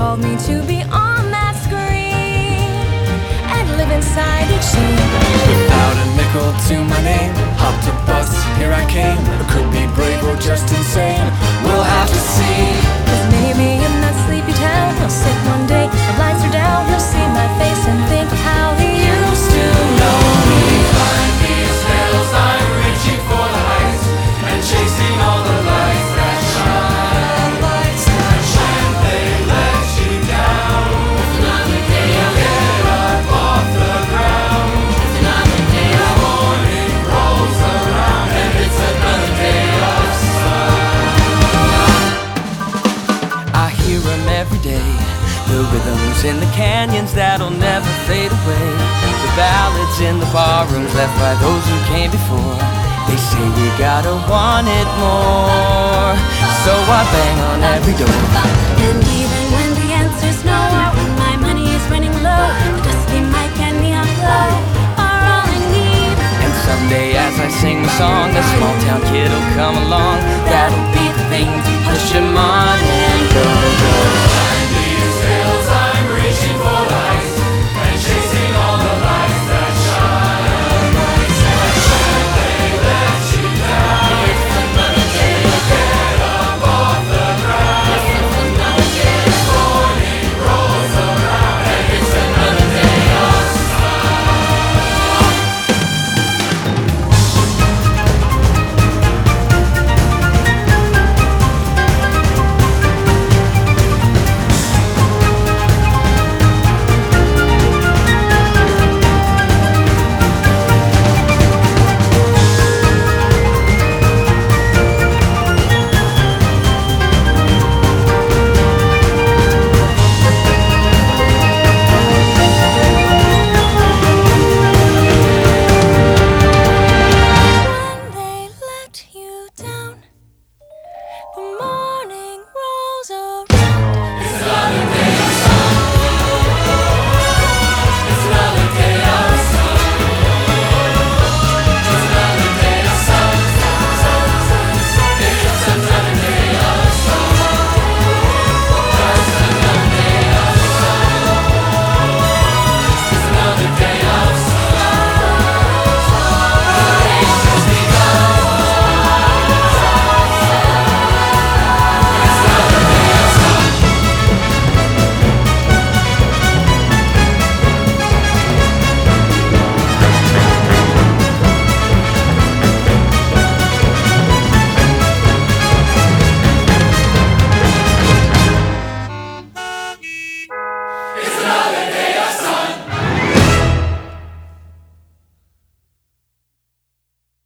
called me to be on that screen and live inside each scene. Without a nickel to my name, hopped a bus, here I came. I could be brave or just insane, we'll have to see. 'Cause maybe in that sleepy town I'll sit one day, the lights are down, he'll see my face and think how he used to know me. Climb these hills, I'm reaching for the heights and chasing all the lights that shine. Lights that shine, they let you down. It's another day of get up off the ground. It's another day of morning rolls around and it's another day of sun. I hear 'em every day, the rhythms in the canyons that'll never fade away, the ballads in the barrooms left by those who came before. They say we gotta want it more, so I bang on every door. And even when the answer's no, or when my money is running low, the dusty mic and neon glow are all I need. And someday as I sing the song, a small town kid'll come along that'll